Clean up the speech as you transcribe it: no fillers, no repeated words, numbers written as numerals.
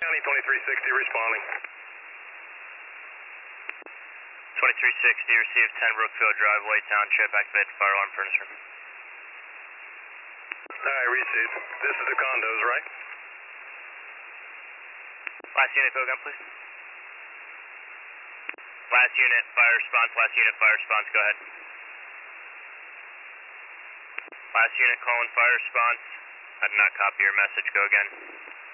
County 2360 responding. 2360, received 10 Brookfield Drive, White Township, activate the fire alarm furnace room. Alright, received. This is the condos, right? Last unit, go again, please. Last unit, fire response, go ahead. Last unit, calling fire response. I did not copy your message, go again.